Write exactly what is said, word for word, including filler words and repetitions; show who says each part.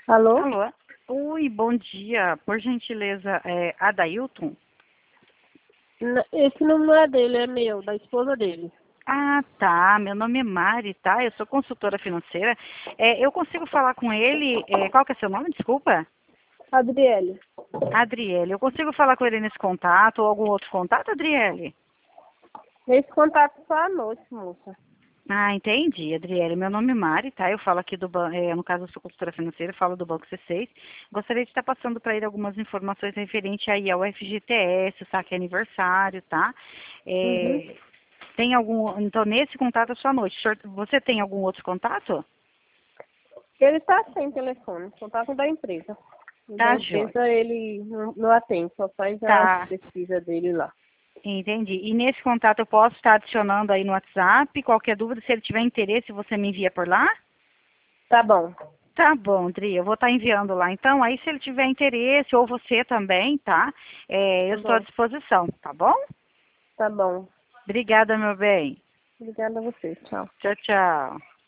Speaker 1: Alô?
Speaker 2: Alô? Oi, bom dia. Por gentileza, é Adailton?
Speaker 1: N- Esse não é dele, é meu, da esposa dele.
Speaker 2: Ah, tá. Meu nome é Mari, tá? Eu sou consultora financeira. É, eu consigo falar com ele. É, qual que é seu nome? Desculpa.
Speaker 1: Adriele.
Speaker 2: Adriele. Eu consigo falar com ele nesse contato ou algum outro contato, Adriele?
Speaker 1: Esse contato só à noite, moça.
Speaker 2: Ah, entendi, Adriele. Meu nome é Mari, tá? Eu falo aqui do banco, no caso, eu sou consultora financeira, eu falo do Banco C seis. Gostaria de estar passando para ele algumas informações referentes aí ao F G T S, o saque aniversário, tá?
Speaker 1: Uhum.
Speaker 2: É, tem algum. Então, nesse contato é só à noite. O senhor- Você tem algum outro contato?
Speaker 1: Ele tá sem telefone, contato da empresa. E da
Speaker 2: Tá, Jó.
Speaker 1: empresa ele não, não atende, só faz as
Speaker 2: Tá,
Speaker 1: pesquisas dele lá.
Speaker 2: entendi. E nesse contato eu posso estar adicionando aí no WhatsApp. Qualquer dúvida, se ele tiver interesse, você me envia por lá?
Speaker 1: Tá bom,
Speaker 2: Tá bom, Dri, eu vou estar enviando lá. Então, aí se ele tiver interesse, ou você também, tá? É, eu
Speaker 1: tá
Speaker 2: estou à
Speaker 1: bom,
Speaker 2: disposição, tá bom?
Speaker 1: tá bom.
Speaker 2: Obrigada, meu bem.
Speaker 1: Obrigada a você, tchau.
Speaker 2: Tchau, tchau.